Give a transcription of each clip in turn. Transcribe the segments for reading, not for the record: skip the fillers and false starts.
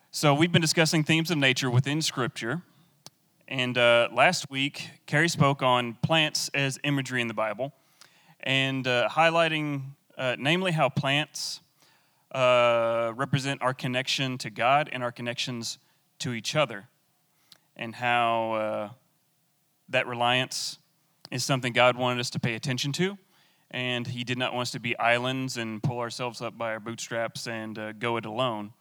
So we've been discussing themes of nature within Scripture, and last week, Carrie spoke on plants as imagery in the Bible, and highlighting namely how plants represent our connection to God and our connections to each other, and how that reliance is something God wanted us to pay attention to, and He did not want us to be islands and pull ourselves up by our bootstraps and go it alone.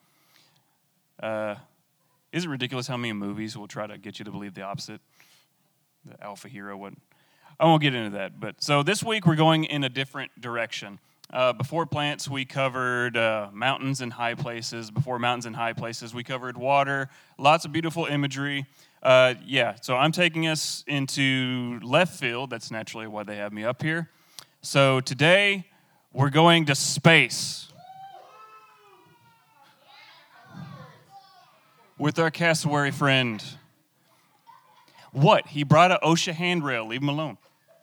Is it ridiculous how many movies will try to get you to believe the opposite? The alpha hero wouldn't. I won't get into that. But so this week we're going in a different direction. Before plants, we covered mountains and high places. Before mountains and high places, we covered water. Lots of beautiful imagery. So I'm taking us into left field. That's naturally why they have me up here. So today we're going to space with our cassowary friend. What? He brought an OSHA handrail. Leave him alone.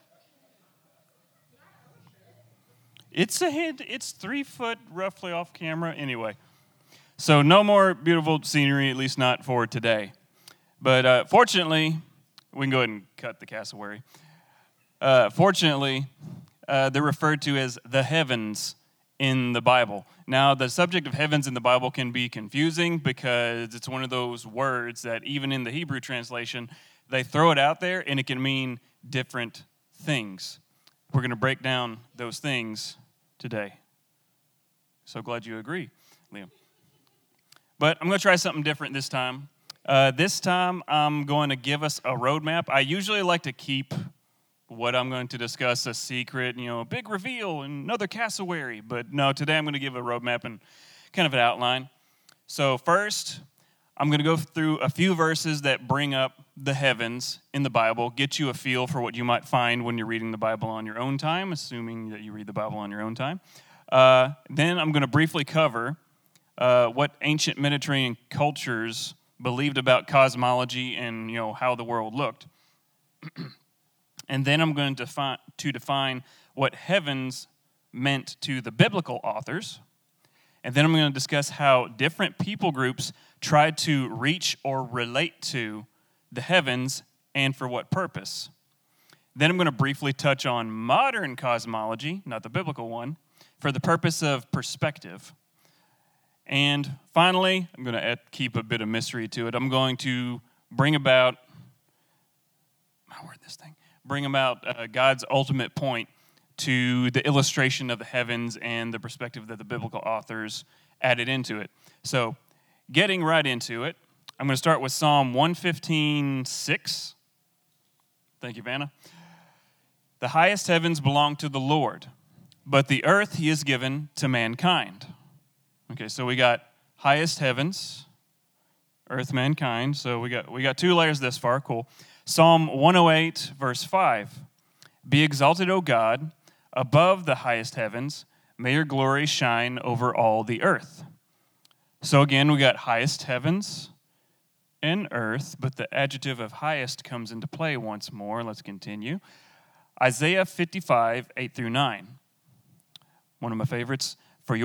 It's 3 foot roughly off camera. Anyway, so no more beautiful scenery, at least not for today. But fortunately, we can go ahead and cut the cassowary. Fortunately, they're referred to as the heavens in the Bible. Now, the subject of heavens in the Bible can be confusing because it's one of those words that even in the Hebrew translation, they throw it out there and it can mean different things. We're going to break down those things today. So glad you agree, Liam. But I'm going to try something different this time. This time, I'm going to give us a roadmap. I usually like to keep what I'm going to discuss a secret, a big reveal, another cassowary. But no, today I'm going to give a roadmap and kind of an outline. So first, I'm going to go through a few verses that bring up the heavens in the Bible, get you a feel for what you might find when you're reading the Bible on your own time, assuming that you read the Bible on your own time. Then I'm going to briefly cover what ancient Mediterranean cultures believed about cosmology and how the world looked. And then I'm going to define what heavens meant to the biblical authors. And then I'm going to discuss how different people groups tried to reach or relate to the heavens and for what purpose. Then I'm going to briefly touch on modern cosmology, not the biblical one, for the purpose of perspective. And finally, I'm going to keep a bit of mystery to it. I'm going to bring about God's ultimate point to the illustration of the heavens and the perspective that the biblical authors added into it. So, getting right into it, I'm going to start with Psalm 115:6. Thank you, Vanna. The highest heavens belong to the Lord, but the earth He has given to mankind. Okay, so we got highest heavens, earth, mankind. So we got 2 layers this far. Cool. Psalm 108, verse 5. Be exalted, O God, above the highest heavens. May your glory shine over all the earth. So again, we got highest heavens and earth, but the adjective of highest comes into play once more. Let's continue. Isaiah 55, 8 through 9. One of my favorites. For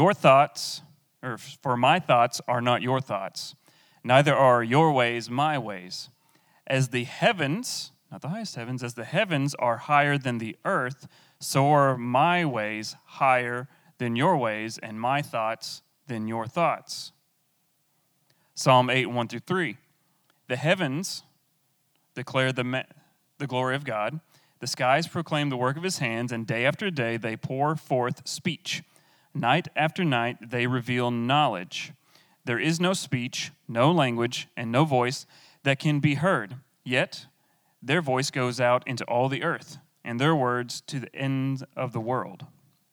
my thoughts are not your thoughts, neither are your ways my ways. As the heavens, not the highest heavens, as the heavens are higher than the earth, so are my ways higher than your ways, and my thoughts than your thoughts. Psalm 8, 1 through 3. The heavens declare the glory of God. The skies proclaim the work of His hands, and day after day they pour forth speech. Night after night they reveal knowledge. There is no speech, no language, and no voice that can be heard, yet their voice goes out into all the earth, and their words to the ends of the world.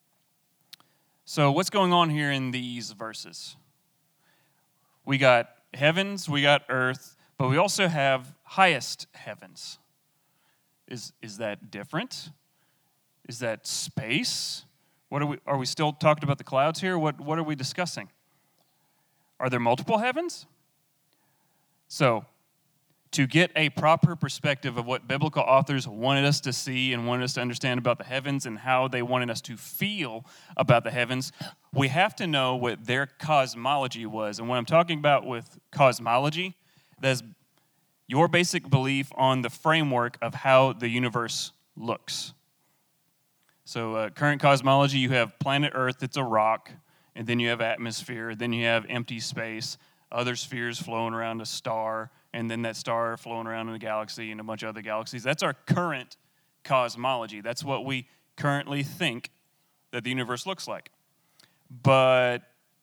So what's going on here in these verses? We got heavens, we got earth, but we also have highest heavens. Is that different? Is that space? Are we still talking about the clouds here? What are we discussing? Are there multiple heavens? So, to get a proper perspective of what biblical authors wanted us to see and wanted us to understand about the heavens and how they wanted us to feel about the heavens, we have to know what their cosmology was. And what I'm talking about with cosmology, that's your basic belief on the framework of how the universe looks. So current cosmology, you have planet Earth, it's a rock, and then you have atmosphere, then you have empty space, other spheres flowing around a star, and then that star flowing around in a galaxy and a bunch of other galaxies. That's our current cosmology. That's what we currently think that the universe looks like. But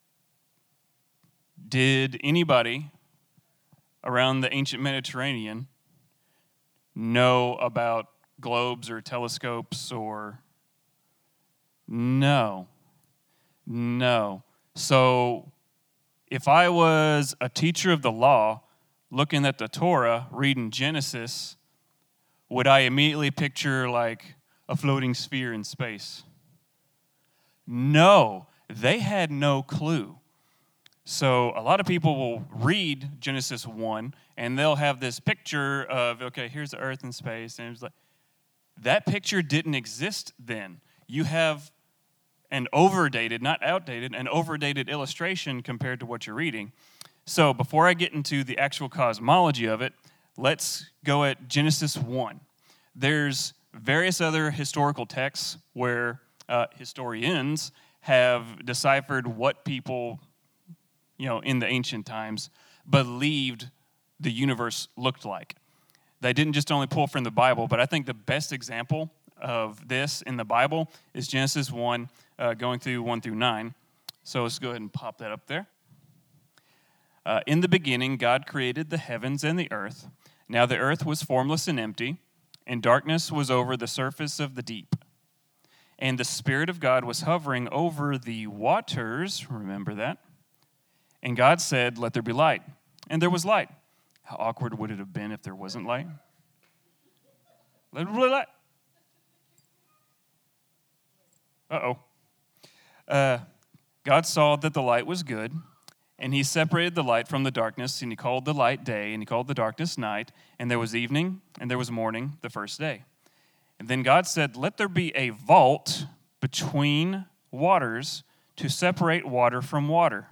did anybody around the ancient Mediterranean know about globes or telescopes or... No. So if I was a teacher of the law looking at the Torah, reading Genesis, would I immediately picture like a floating sphere in space? No, they had no clue. So a lot of people will read Genesis 1 and they'll have this picture of, okay, here's the earth and space. And it's like, that picture didn't exist then. You have an overdated, not outdated, an overdated illustration compared to what you're reading. So before I get into the actual cosmology of it, let's go at Genesis 1. There's various other historical texts where historians have deciphered what people, in the ancient times believed the universe looked like. They didn't just only pull from the Bible, but I think the best example of this in the Bible is Genesis 1, going through 1 through 9. So let's go ahead and pop that up there. In the beginning, God created the heavens and the earth. Now the earth was formless and empty, and darkness was over the surface of the deep. And the Spirit of God was hovering over the waters. Remember that? And God said, "Let there be light." And there was light. How awkward would it have been if there wasn't light? Let there be light. God saw that the light was good, and he separated the light from the darkness, and he called the light day, and he called the darkness night, and there was evening, and there was morning the first day. And then God said, "Let there be a vault between waters to separate water from water."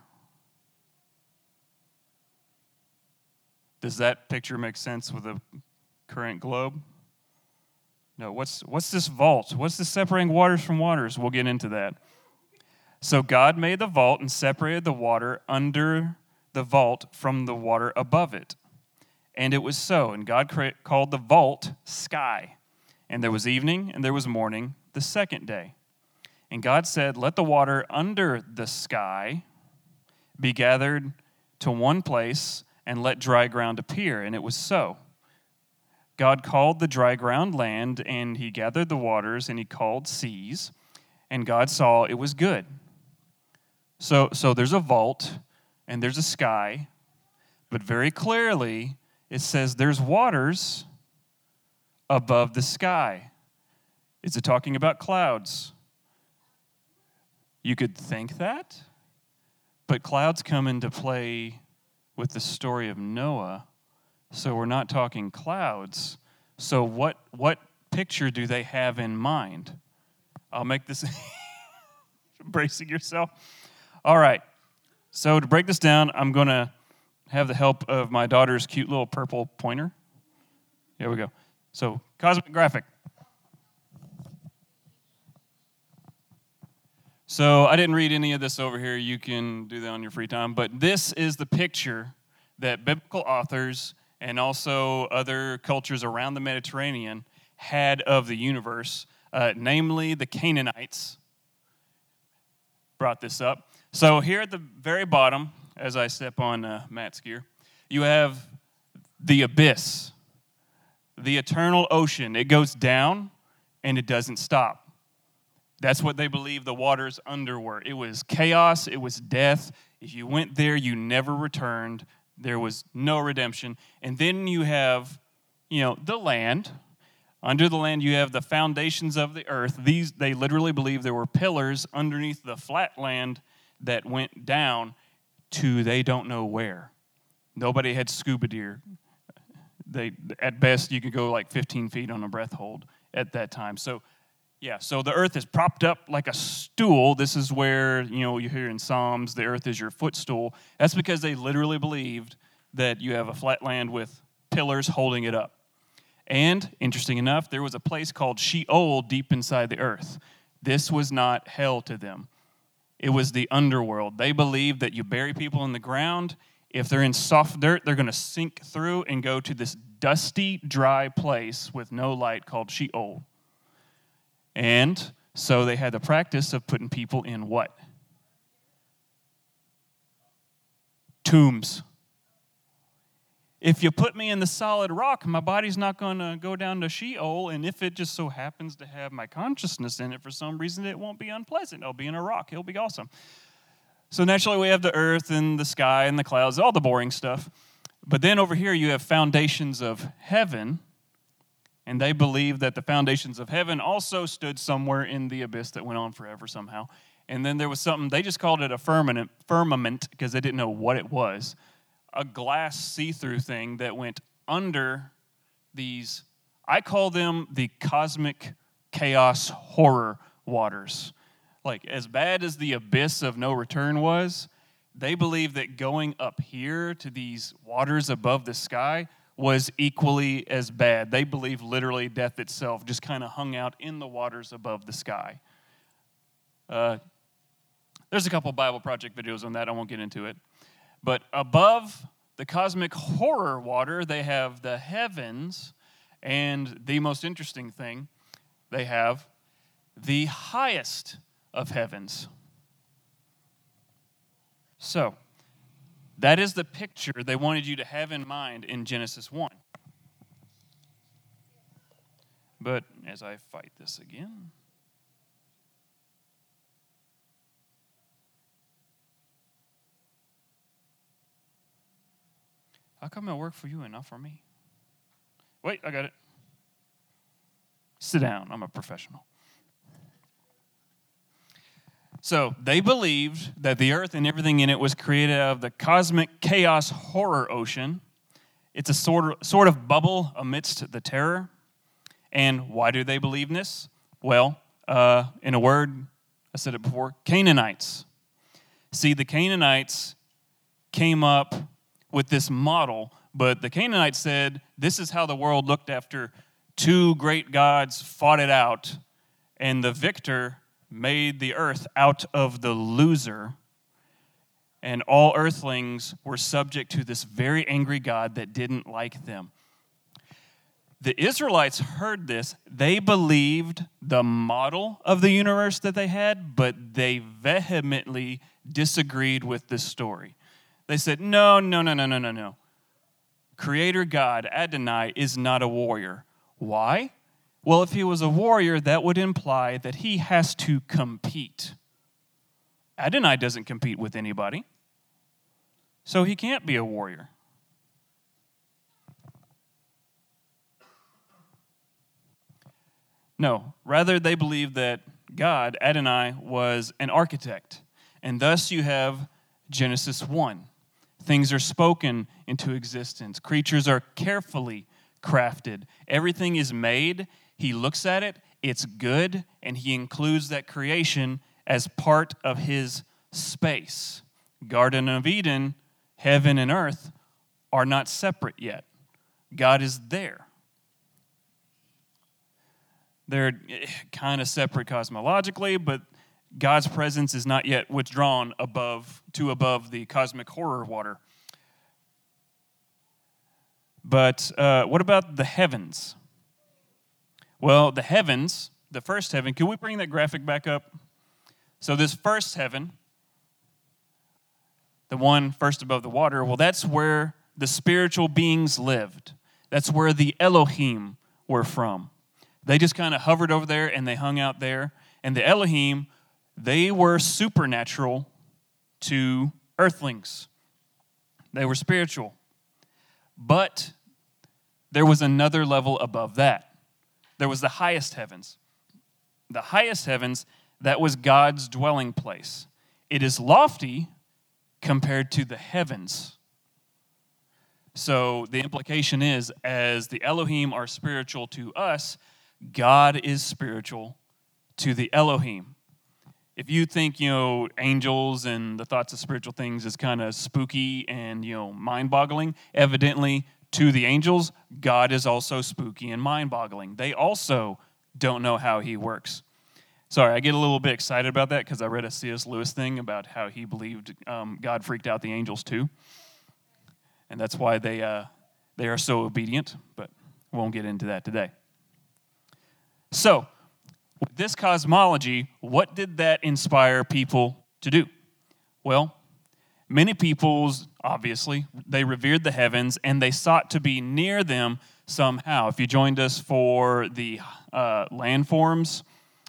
Does that picture make sense with the current globe? No, what's this vault? What's this separating waters from waters? We'll get into that. So God made the vault and separated the water under the vault from the water above it. And it was so. And God called the vault sky. And there was evening and there was morning the second day. And God said, "Let the water under the sky be gathered to one place, and let dry ground appear." And it was so. God called the dry ground land, and he gathered the waters, and he called seas. And God saw it was good. So there's a vault, and there's a sky, but very clearly it says there's waters above the sky. Is it talking about clouds? You could think that, but clouds come into play with the story of Noah, so we're not talking clouds. So what picture do they have in mind? I'll make this bracing yourself. All right, so to break this down, I'm going to have the help of my daughter's cute little purple pointer. Here we go. So, cosmic graphic. So, I didn't read any of this over here. You can do that on your free time. But this is the picture that biblical authors and also other cultures around the Mediterranean had of the universe, namely the Canaanites brought this up. So here at the very bottom, as I step on Matt's gear, you have the abyss, the eternal ocean. It goes down and it doesn't stop. That's what they believe the waters under were. It was chaos. It was death. If you went there, you never returned. There was no redemption. And then you have, the land. Under the land, you have the foundations of the earth. They literally believe there were pillars underneath the flat land that went down to they don't know where. Nobody had scuba gear. at best, you could go like 15 feet on a breath hold at that time. So, yeah, so the earth is propped up like a stool. This is where, you hear in Psalms, the earth is your footstool. That's because they literally believed that you have a flat land with pillars holding it up. And, interesting enough, there was a place called Sheol deep inside the earth. This was not hell to them. It was the underworld. They believed that you bury people in the ground. If they're in soft dirt, they're going to sink through and go to this dusty, dry place with no light called Sheol. And so they had the practice of putting people in what? Tombs. If you put me in the solid rock, my body's not going to go down to Sheol, and if it just so happens to have my consciousness in it for some reason, it won't be unpleasant. It'll be in a rock. It'll be awesome. So naturally, we have the earth and the sky and the clouds, all the boring stuff. But then over here, you have foundations of heaven, and they believe that the foundations of heaven also stood somewhere in the abyss that went on forever somehow. And then there was something, they just called it a firmament because they didn't know what it was. A glass see-through thing that went under these, I call them the cosmic chaos horror waters. Like, as bad as the abyss of no return was, they believe that going up here to these waters above the sky was equally as bad. They believe literally death itself just kind of hung out in the waters above the sky. There's a couple Bible Project videos on that. I won't get into it. But above the cosmic horror water, they have the heavens, and the most interesting thing, they have the highest of heavens. So, that is the picture they wanted you to have in mind in Genesis 1. But as I fight this again, how come it worked for you and not for me? Wait, I got it. Sit down. I'm a professional. So they believed that the earth and everything in it was created out of the cosmic chaos horror ocean. It's a sort of bubble amidst the terror. And why do they believe in this? Well, in a word, I said it before, Canaanites. See, the Canaanites came up with this model, but the Canaanites said this is how the world looked after two great gods fought it out, and the victor made the earth out of the loser, and all earthlings were subject to this very angry God that didn't like them. The Israelites heard this. They believed the model of the universe that they had, but they vehemently disagreed with this story. They said, no. Creator God, Adonai, is not a warrior. Why? Well, if he was a warrior, that would imply that he has to compete. Adonai doesn't compete with anybody, so he can't be a warrior. No, rather they believe that God, Adonai, was an architect, and thus you have Genesis 1. Things are spoken into existence. Creatures are carefully crafted. Everything is made. He looks at it, it's good, and he includes that creation as part of his space. Garden of Eden, heaven and earth are not separate yet. God is there. They're kind of separate cosmologically, but God's presence is not yet withdrawn above the cosmic horror water. But what about the heavens? Well, the heavens, the first heaven, can we bring that graphic back up? So this first heaven, the one first above the water, well, that's where the spiritual beings lived. That's where the Elohim were from. They just kind of hovered over there and they hung out there. And the Elohim, they were supernatural to earthlings. They were spiritual. But there was another level above that. There was the highest heavens. The highest heavens, that was God's dwelling place. It is lofty compared to the heavens. So the implication is, as the Elohim are spiritual to us, God is spiritual to the Elohim. If you think, angels and the thoughts of spiritual things is kind of spooky and, mind-boggling, evidently to the angels, God is also spooky and mind-boggling. They also don't know how he works. Sorry, I get a little bit excited about that because I read a C.S. Lewis thing about how he believed God freaked out the angels too. And that's why they are so obedient, but we won't get into that today. So, with this cosmology, what did that inspire people to do? Well, many peoples, obviously, they revered the heavens and they sought to be near them somehow. If you joined us for the landforms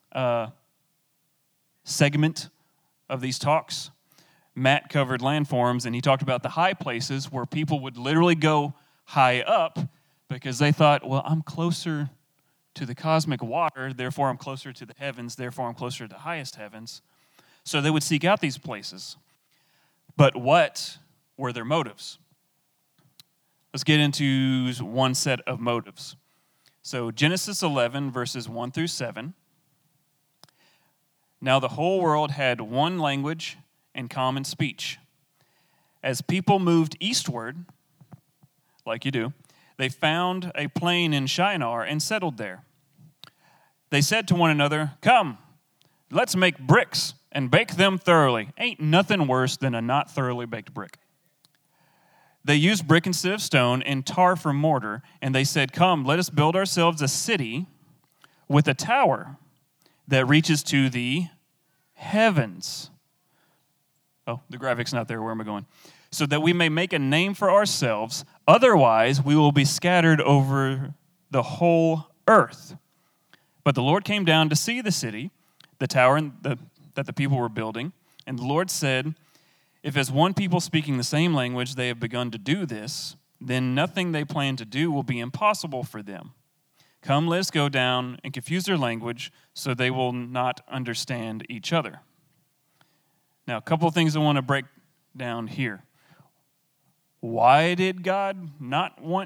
segment of these talks, Matt covered landforms and he talked about the high places where people would literally go high up because they thought, well, I'm closer to the cosmic water, therefore I'm closer to the heavens, therefore I'm closer to the highest heavens. So they would seek out these places. But what were their motives? Let's get into one set of motives. So Genesis 11, verses 1 through 7. Now the whole world had one language and common speech. As people moved eastward, like you do, they found a plain in Shinar and settled there. They said to one another, "Come, let's make bricks and bake them thoroughly." Ain't nothing worse than a not thoroughly baked brick. They used brick instead of stone and tar for mortar, and they said, "Come, let us build ourselves a city with a tower that reaches to the heavens." Oh, the graphic's not there. Where am I going? "So that we may make a name for ourselves. Otherwise, we will be scattered over the whole earth." But the Lord came down to see the city, the tower that the people were building. And the Lord said, "If as one people speaking the same language they have begun to do this, then nothing they plan to do will be impossible for them. Come, let us go down and confuse their language so they will not understand each other." Now, a couple of things I want to break down here. Why did God not want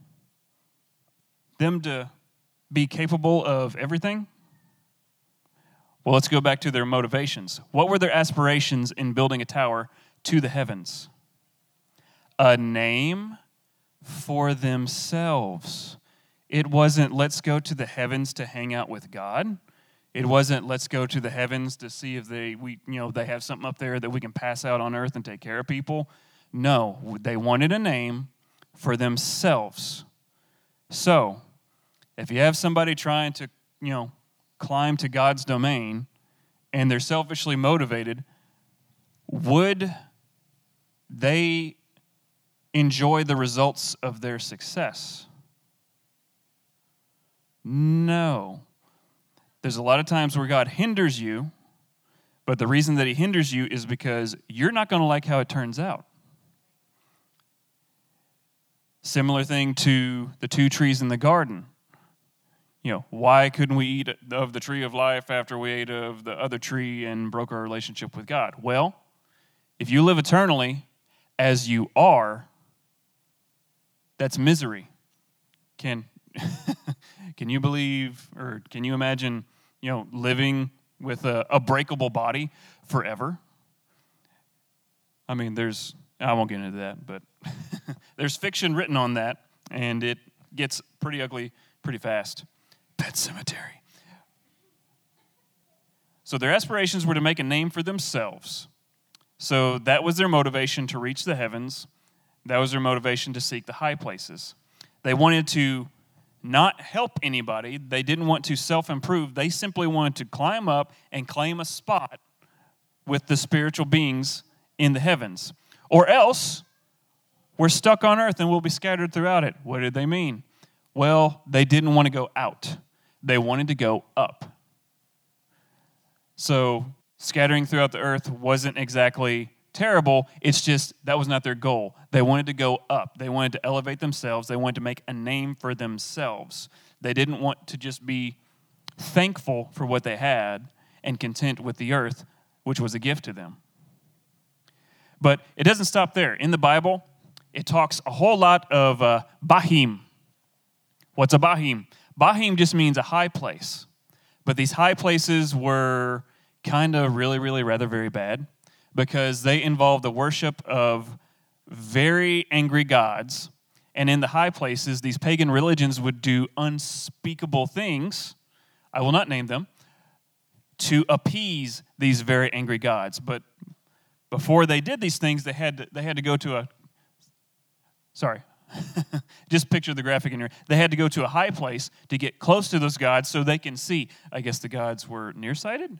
them to be capable of everything? Well, let's go back to their motivations. What were their aspirations in building a tower to the heavens? A name for themselves. It wasn't, let's go to the heavens to hang out with God. It wasn't, let's go to the heavens to see if they have something up there that we can pass out on earth and take care of people. No, they wanted a name for themselves. So, if you have somebody trying to, climb to God's domain and they're selfishly motivated, would they enjoy the results of their success? No. There's a lot of times where God hinders you, but the reason that he hinders you is because you're not going to like how it turns out. Similar thing to the two trees in the garden. Why couldn't we eat of the tree of life after we ate of the other tree and broke our relationship with God? Well, if you live eternally as you are, that's misery. Can you believe, or can you imagine, living with a breakable body forever? I mean, I won't get into that, but there's fiction written on that, and it gets pretty ugly pretty fast. Pet Cemetery. So their aspirations were to make a name for themselves. So that was their motivation to reach the heavens. That was their motivation to seek the high places. They wanted to not help anybody. They didn't want to self-improve. They simply wanted to climb up and claim a spot with the spiritual beings in the heavens. Or else, we're stuck on earth and we'll be scattered throughout it. What did they mean? Well, they didn't want to go out. They wanted to go up. So scattering throughout the earth wasn't exactly terrible. It's just that was not their goal. They wanted to go up. They wanted to elevate themselves. They wanted to make a name for themselves. They didn't want to just be thankful for what they had and content with the earth, which was a gift to them. But it doesn't stop there. In the Bible, it talks a whole lot of bahim. What's a bahim? Bahim just means a high place. But these high places were kind of really, really rather very bad because they involved the worship of very angry gods. And in the high places, these pagan religions would do unspeakable things, I will not name them, to appease these very angry gods. But before they did these things, they had to go to a, sorry, just picture the graphic in here. They had to go to a high place to get close to those gods so they can see. I guess the gods were nearsighted?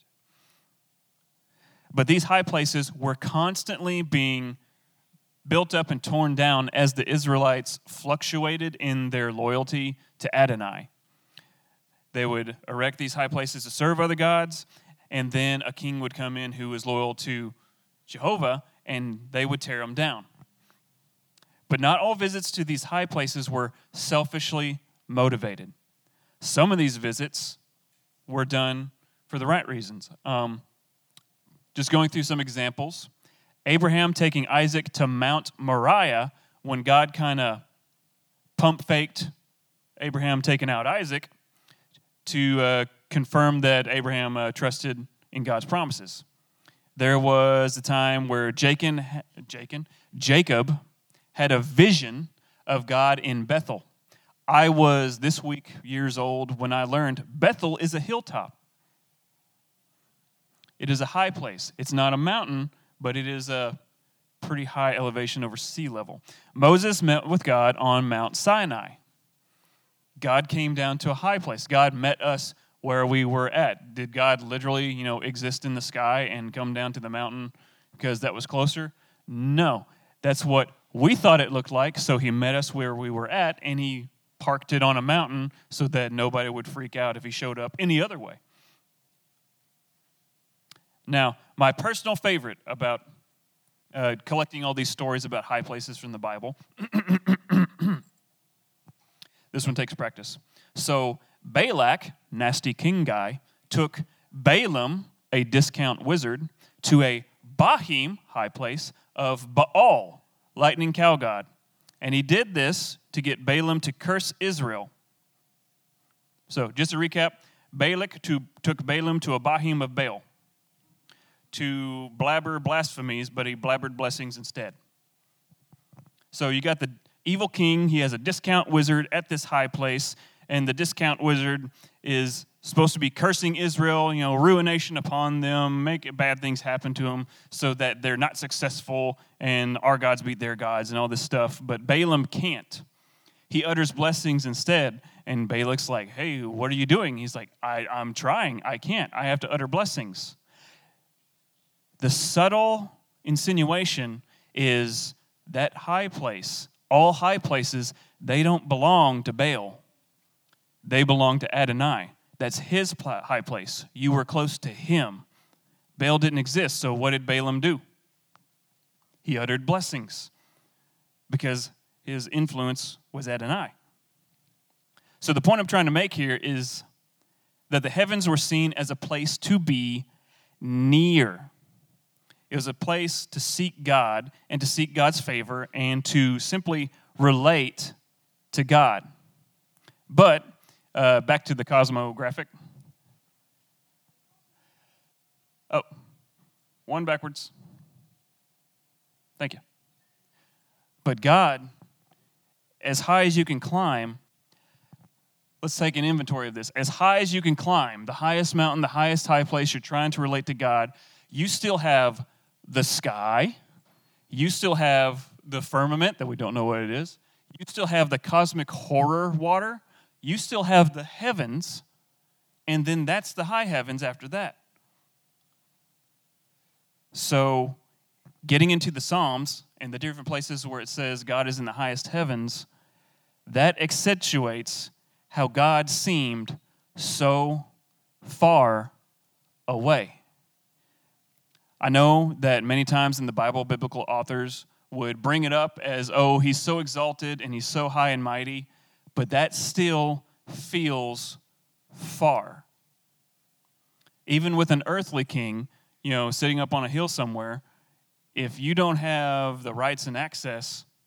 But these high places were constantly being built up and torn down as the Israelites fluctuated in their loyalty to Adonai. They would erect these high places to serve other gods, and then a king would come in who was loyal to Jehovah, and they would tear them down. But not all visits to these high places were selfishly motivated. Some of these visits were done for the right reasons. Just going through some examples. Abraham taking Isaac to Mount Moriah when God kind of pump-faked Abraham taking out Isaac to confirm that Abraham trusted in God's promises. There was a time where Jacob had a vision of God in Bethel. I was this week years old when I learned Bethel is a hilltop. It is a high place. It's not a mountain, but it is a pretty high elevation over sea level. Moses met with God on Mount Sinai. God came down to a high place. God met us where we were at. Did God literally, exist in the sky and come down to the mountain because that was closer? No. That's what we thought it looked like, so he met us where we were at, and he parked it on a mountain so that nobody would freak out if he showed up any other way. Now, my personal favorite about collecting all these stories about high places from the Bible, this one takes practice. So Balak, nasty king guy, took Balaam, a discount wizard, to a Bahim, high place, of Baal, lightning cow god. And he did this to get Balaam to curse Israel. So just to recap, Balak took Balaam to a Bahim of Baal to blabber blasphemies, but he blabbered blessings instead. So you got the evil king. He has a discount wizard at this high place, and the discount wizard is supposed to be cursing Israel, ruination upon them, make bad things happen to them so that they're not successful and our gods beat their gods and all this stuff. But Balaam can't. He utters blessings instead, and Balak's like, hey, what are you doing? He's like, I'm trying. I can't. I have to utter blessings. The subtle insinuation is that high place, all high places, they don't belong to Baal. They belong to Adonai. That's his high place. You were close to him. Baal didn't exist, so what did Balaam do? He uttered blessings because his influence was Adonai. So the point I'm trying to make here is that the heavens were seen as a place to be near. It was a place to seek God and to seek God's favor and to simply relate to God. But back to the cosmographic. Oh, one backwards. Thank you. But God, as high as you can climb, let's take an inventory of this. As high as you can climb, the highest mountain, the highest high place, you're trying to relate to God, you still have the sky. You still have the firmament that we don't know what it is. You still have the cosmic horror water. You still have the heavens, and then that's the high heavens after that. So getting into the Psalms and the different places where it says God is in the highest heavens, that accentuates how God seemed so far away. I know that many times in the Bible, biblical authors would bring it up as, oh, he's so exalted and he's so high and mighty, but that still feels far. Even with an earthly king, sitting up on a hill somewhere, if you don't have the rights and access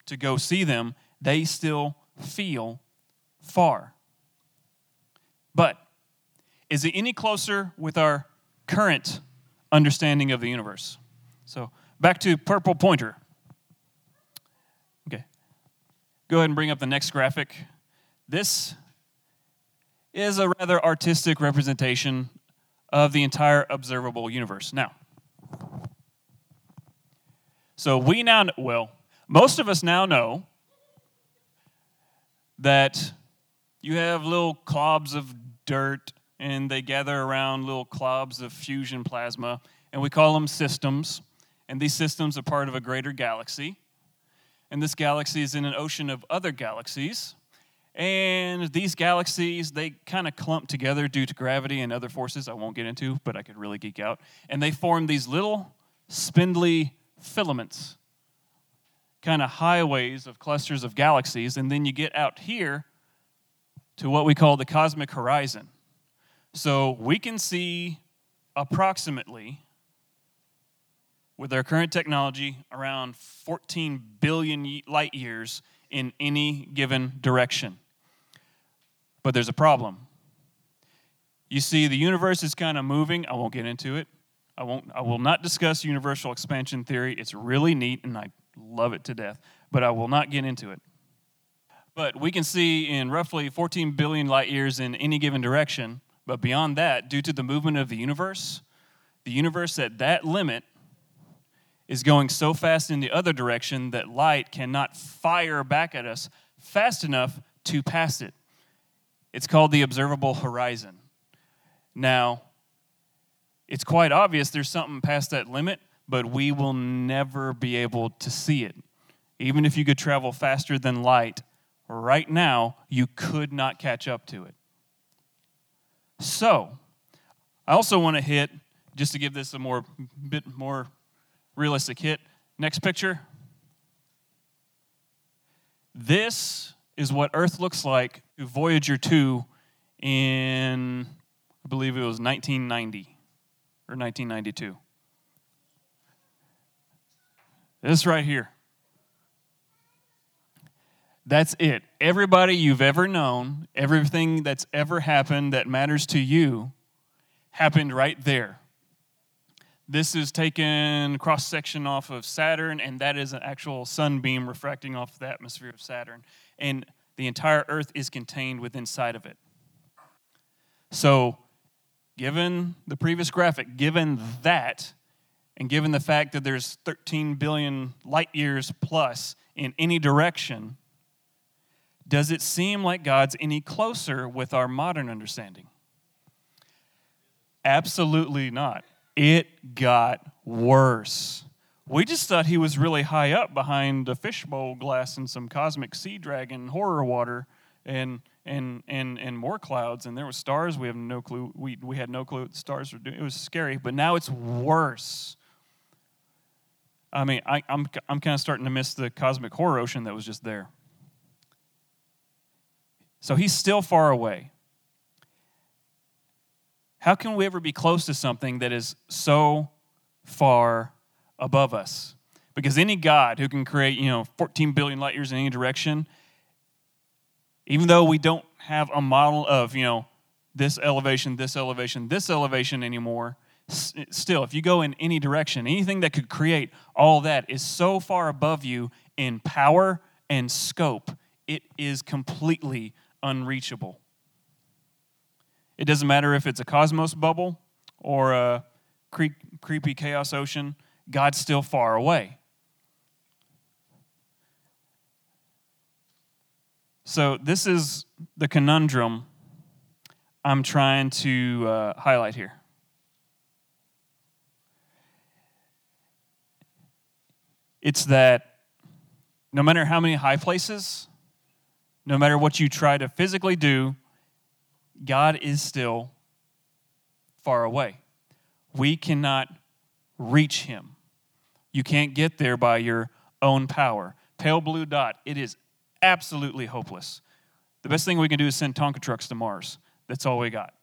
to go see them, they still feel far. But is it any closer with our current understanding of the universe? So back to purple pointer. Okay. Go ahead and bring up the next graphic. This is a rather artistic representation of the entire observable universe. Now, so we now, most of us now know that you have little clobs of dirt and they gather around little clobs of fusion plasma, and we call them systems. And these systems are part of a greater galaxy. And this galaxy is in an ocean of other galaxies. And these galaxies, they kind of clump together due to gravity and other forces I won't get into, but I could really geek out. And they form these little spindly filaments, kind of highways of clusters of galaxies. And then you get out here to what we call the cosmic horizon. So we can see approximately, with our current technology, around 14 billion light years in any given direction. But there's a problem. You see, the universe is kind of moving. I won't get into it. I will not discuss universal expansion theory. It's really neat, and I love it to death. But I will not get into it. But we can see in roughly 14 billion light years in any given direction. But beyond that, due to the movement of the universe at that limit is going so fast in the other direction that light cannot fire back at us fast enough to pass it. It's called the observable horizon. Now, it's quite obvious there's something past that limit, but we will never be able to see it. Even if you could travel faster than light, right now, you could not catch up to it. So, I also want to hit, just to give this a bit more realistic hit. Next picture. This is what Earth looks like through Voyager 2 in, I believe it was 1990 or 1992. This right here. That's it. Everybody you've ever known, everything that's ever happened that matters to you, happened right there. This is taken cross-section off of Saturn, and that is an actual sunbeam refracting off the atmosphere of Saturn. And the entire Earth is contained within inside of it. So, given the previous graphic, given that, and given the fact that there's 13 billion light years plus in any direction, does it seem like God's any closer with our modern understanding? Absolutely not. It got worse. We just thought he was really high up behind a fishbowl glass and some cosmic sea dragon horror water and more clouds, and there were stars. We have no clue. We had no clue what the stars were doing. It was scary, but now it's worse. I mean, I'm kind of starting to miss the cosmic horror ocean that was just there. So he's still far away. How can we ever be close to something that is so far above us? Because any God who can create, 14 billion light years in any direction, even though we don't have a model of, this elevation, this elevation, this elevation anymore, still, if you go in any direction, anything that could create all that is so far above you in power and scope, it is completely unreachable. It doesn't matter if it's a cosmos bubble or a creepy chaos ocean, God's still far away. So this is the conundrum I'm trying to highlight here. It's that no matter how many high places, no matter what you try to physically do, God is still far away. We cannot reach him. You can't get there by your own power. Pale blue dot, it is absolutely hopeless. The best thing we can do is send Tonka trucks to Mars. That's all we got.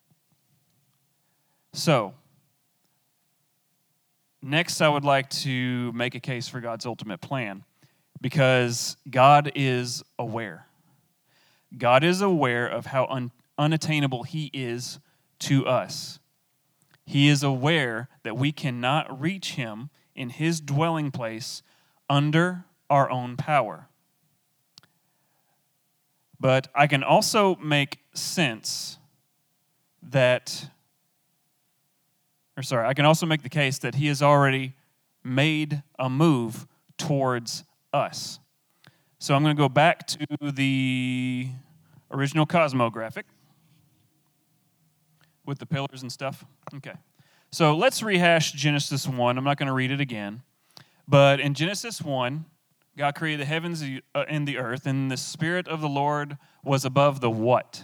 So, next I would like to make a case for God's ultimate plan. because God is aware. God is aware of how unattainable He is to us. He is aware that we cannot reach Him in His dwelling place under our own power. But I can also make sense I can also make the case that He has already made a move towards us. So I'm going to go back to the original cosmographic with the pillars and stuff. Okay. So let's rehash Genesis 1. I'm not going to read it again. But in Genesis 1, God created the heavens and the earth, and the Spirit of the Lord was above the what?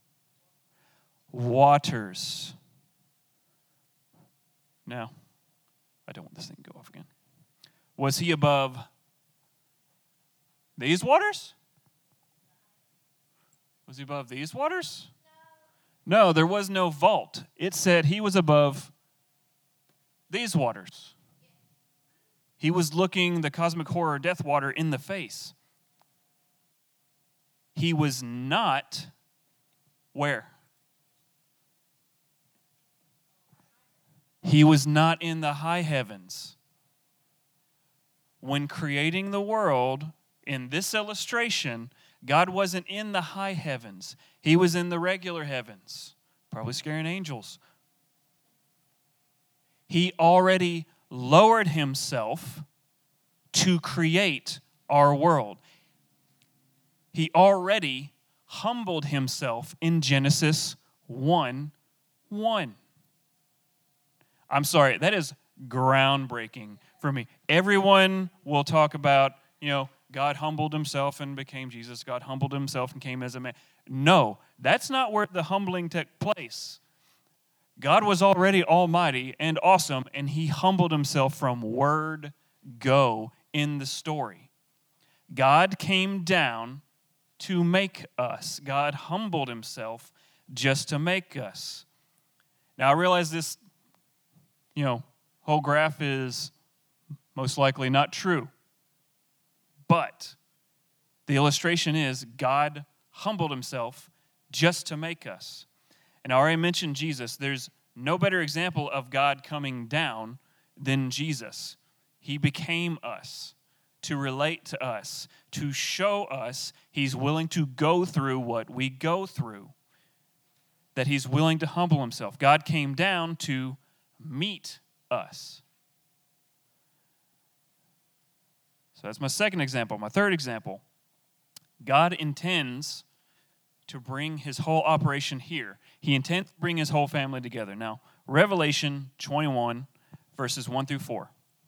Waters. Now, I don't want this thing to go off again. Was He above these waters? Was He above these waters? No, there was no vault. It said He was above these waters. He was looking the cosmic horror death water in the face. He was not where? He was not in the high heavens. When creating the world, in this illustration, God wasn't in the high heavens. He was in the regular heavens, probably scaring angels. He already lowered Himself to create our world. He already humbled Himself in Genesis 1:1. I'm sorry, that is groundbreaking for me. Everyone will talk about, God humbled Himself and became Jesus. God humbled Himself and came as a man. No, that's not where the humbling took place. God was already almighty and awesome, and He humbled Himself from word go in the story. God came down to make us. God humbled Himself just to make us. Now, I realize this, whole graph is most likely not true. But the illustration is God humbled Himself just to make us. And I already mentioned Jesus. There's no better example of God coming down than Jesus. He became us to relate to us, to show us He's willing to go through what we go through, that He's willing to humble Himself. God came down to meet us. So that's my second example. My third example, God intends to bring His whole operation here. He intends to bring His whole family together. Now, Revelation 21, verses 1 through 4.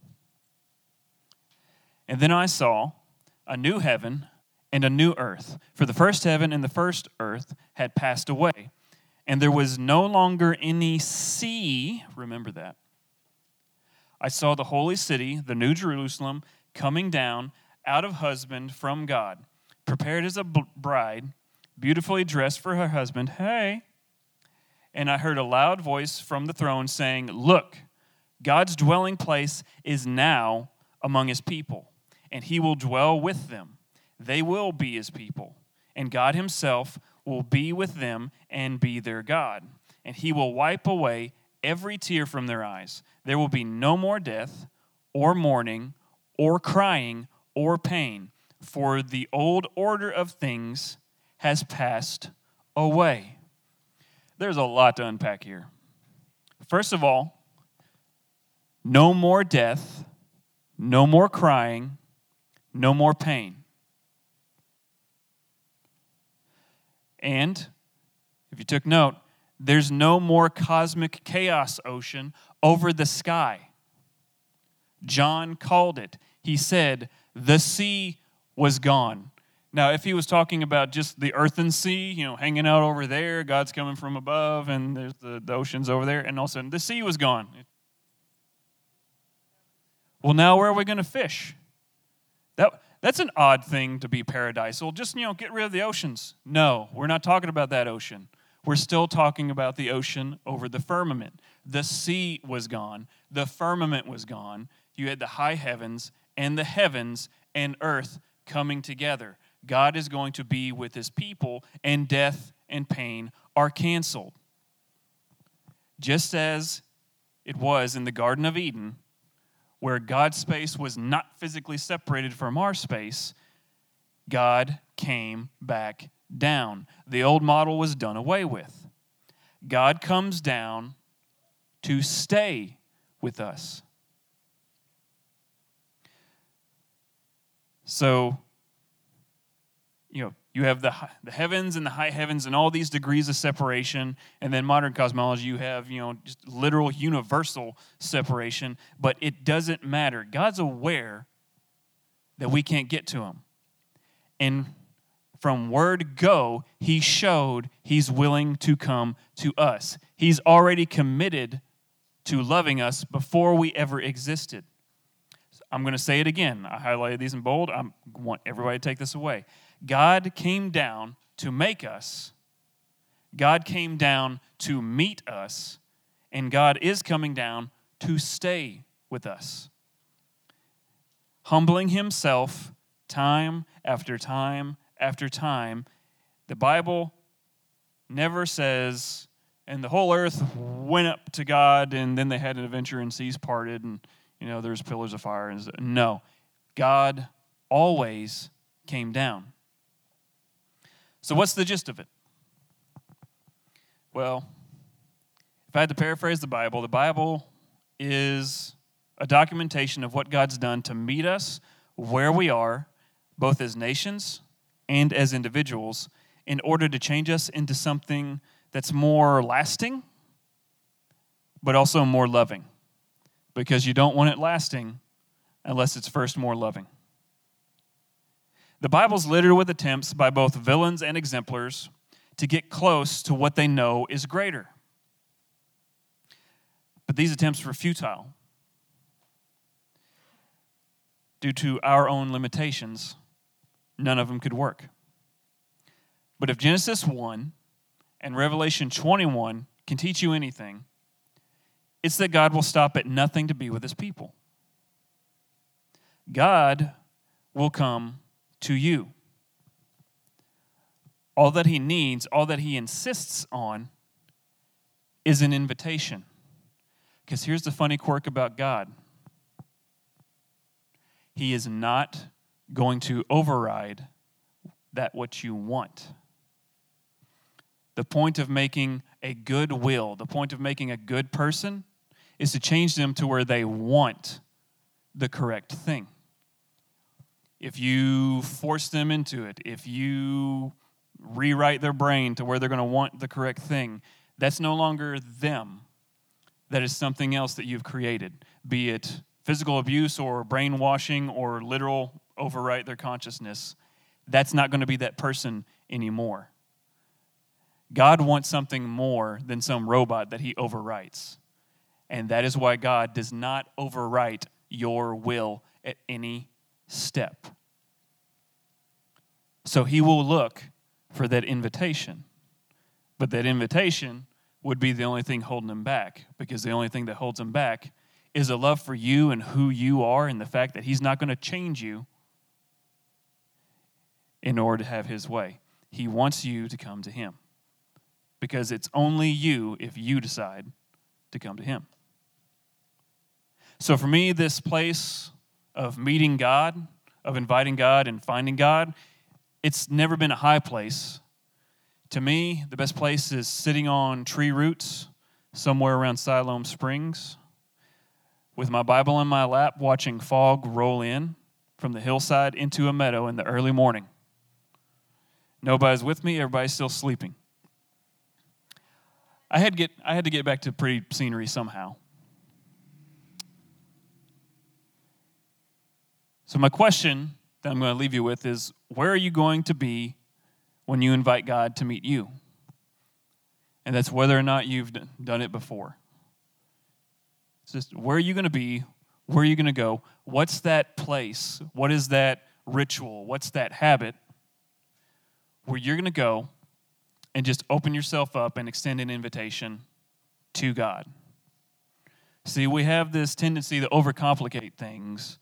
And then I saw a new heaven and a new earth, for the first heaven and the first earth had passed away, and there was no longer any sea. Remember that. I saw the holy city, the new Jerusalem, coming down out of husband from God, prepared as a bride, beautifully dressed for her husband. Hey. And I heard a loud voice from the throne saying, "Look, God's dwelling place is now among His people, and He will dwell with them. They will be His people, and God Himself will be with them and be their God. And He will wipe away every tear from their eyes. There will be no more death or mourning or crying or pain, for the old order of things has passed away." There's a lot to unpack here. First of all, no more death, no more crying, no more pain. And, if you took note, there's no more cosmic chaos ocean over the sky. John called it. He said, the sea was gone. Now, if he was talking about just the earthen sea, hanging out over there, God's coming from above, and there's the oceans over there, and all of a sudden the sea was gone. Well, now where are we going to fish? That's an odd thing to be paradisal. Just, get rid of the oceans. No, we're not talking about that ocean. We're still talking about the ocean over the firmament. The sea was gone. The firmament was gone. You had the high heavens and the heavens, and earth coming together. God is going to be with his people, and death and pain are canceled. Just as it was in the Garden of Eden, where God's space was not physically separated from our space, God came back down. The old model was done away with. God comes down to stay with us. So, you have the heavens and the high heavens and all these degrees of separation, and then modern cosmology, you have, just literal universal separation, but it doesn't matter. God's aware that we can't get to him. And from word go, he showed he's willing to come to us. He's already committed to loving us before we ever existed. I'm going to say it again. I highlighted these in bold. I want everybody to take this away. God came down to make us. God came down to meet us. And God is coming down to stay with us. Humbling himself time after time after time. The Bible never says, and the whole earth went up to God, and then they had an adventure and seas parted, and there's pillars of fire. No, God always came down. So what's the gist of it? Well, if I had to paraphrase the Bible is a documentation of what God's done to meet us where we are, both as nations and as individuals, in order to change us into something that's more lasting, but also more loving. Because you don't want it lasting unless it's first more loving. The Bible's littered with attempts by both villains and exemplars to get close to what they know is greater. But these attempts were futile. Due to our own limitations, none of them could work. But if Genesis 1 and Revelation 21 can teach you anything, it's that God will stop at nothing to be with his people. God will come to you. All that he needs, all that he insists on, is an invitation. Because here's the funny quirk about God. He is not going to override that what you want. The point of making a good will, the point of making a good person, is to change them to where they want the correct thing. If you force them into it, if you rewrite their brain to where they're going to want the correct thing, that's no longer them. That is something else that you've created, be it physical abuse or brainwashing or literal overwrite their consciousness. That's not going to be that person anymore. God wants something more than some robot that he overwrites. And that is why God does not overwrite your will at any step. So he will look for that invitation. But that invitation would be the only thing holding him back, because the only thing that holds him back is a love for you and who you are, and the fact that he's not going to change you in order to have his way. He wants you to come to him, because it's only you if you decide to come to him. So for me, this place of meeting God, of inviting God and finding God, it's never been a high place. To me, the best place is sitting on tree roots somewhere around Siloam Springs with my Bible in my lap, watching fog roll in from the hillside into a meadow in the early morning. Nobody's with me, everybody's still sleeping. I had to get back to pretty scenery somehow. So my question that I'm going to leave you with is, where are you going to be when you invite God to meet you? And that's whether or not you've done it before. It's just, where are you going to be? Where are you going to go? What's that place? What is that ritual? What's that habit where you're going to go and just open yourself up and extend an invitation to God? See, we have this tendency to overcomplicate things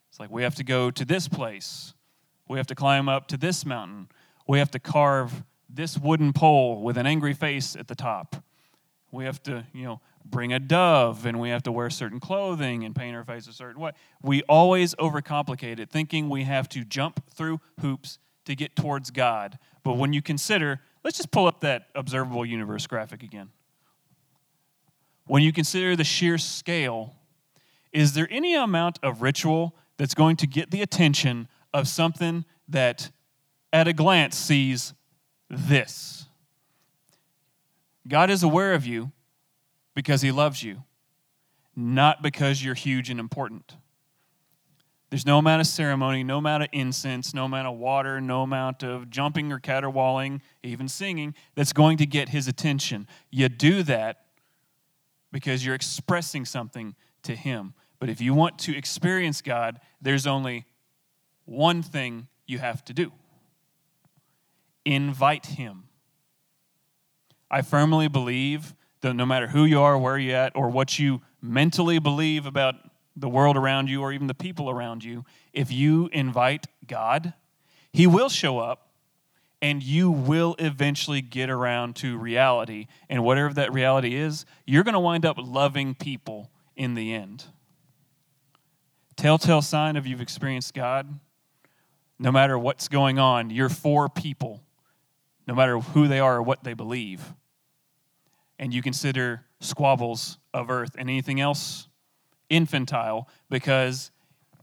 It's like we have to go to this place. We have to climb up to this mountain. We have to carve this wooden pole with an angry face at the top. We have to, bring a dove, and we have to wear certain clothing and paint our face a certain way. We always overcomplicate it, thinking we have to jump through hoops to get towards God. But when you consider, let's just pull up that observable universe graphic again. When you consider the sheer scale, is there any amount of ritual that's going to get the attention of something that at a glance sees this? God is aware of you because he loves you, not because you're huge and important. There's no amount of ceremony, no amount of incense, no amount of water, no amount of jumping or caterwauling, even singing, that's going to get his attention. You do that because you're expressing something to him. But if you want to experience God, there's only one thing you have to do. Invite him. I firmly believe that no matter who you are, where you're at, or what you mentally believe about the world around you or even the people around you, if you invite God, he will show up and you will eventually get around to reality. And whatever that reality is, you're going to wind up loving people in the end. Telltale sign of you've experienced God, no matter what's going on, you're for people, no matter who they are or what they believe. And you consider squabbles of earth and anything else infantile because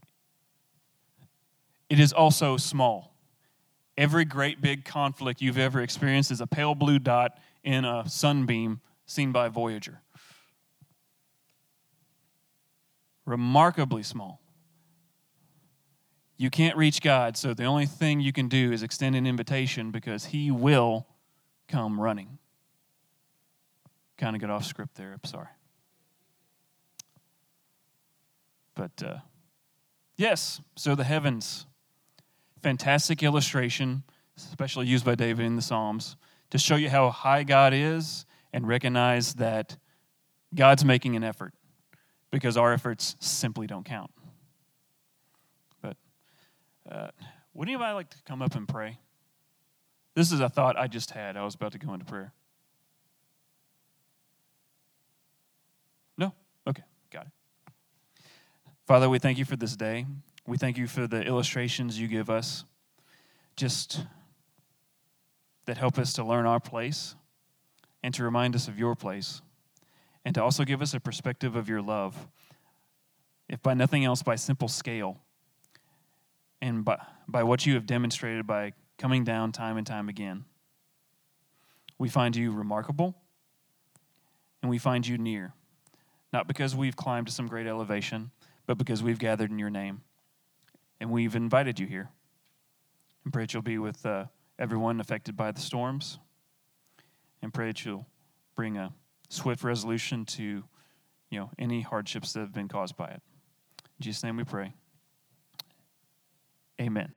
it is also small. Every great big conflict you've ever experienced is a pale blue dot in a sunbeam seen by Voyager. Remarkably small. You can't reach God, so the only thing you can do is extend an invitation because he will come running. Kind of got off script there, I'm sorry. But yes, so the heavens. Fantastic illustration, especially used by David in the Psalms, to show you how high God is and recognize that God's making an effort because our efforts simply don't count. But would anybody like to come up and pray? This is a thought I just had. I was about to go into prayer. No? Okay, got it. Father, we thank you for this day. We thank you for the illustrations you give us, just that help us to learn our place and to remind us of your place, and to also give us a perspective of your love, if by nothing else, by simple scale, and by what you have demonstrated by coming down time and time again. We find you remarkable, and we find you near, not because we've climbed to some great elevation, but because we've gathered in your name. And we've invited you here. And pray that you'll be with everyone affected by the storms. And pray that you'll bring a swift resolution to, any hardships that have been caused by it. In Jesus' name we pray. Amen.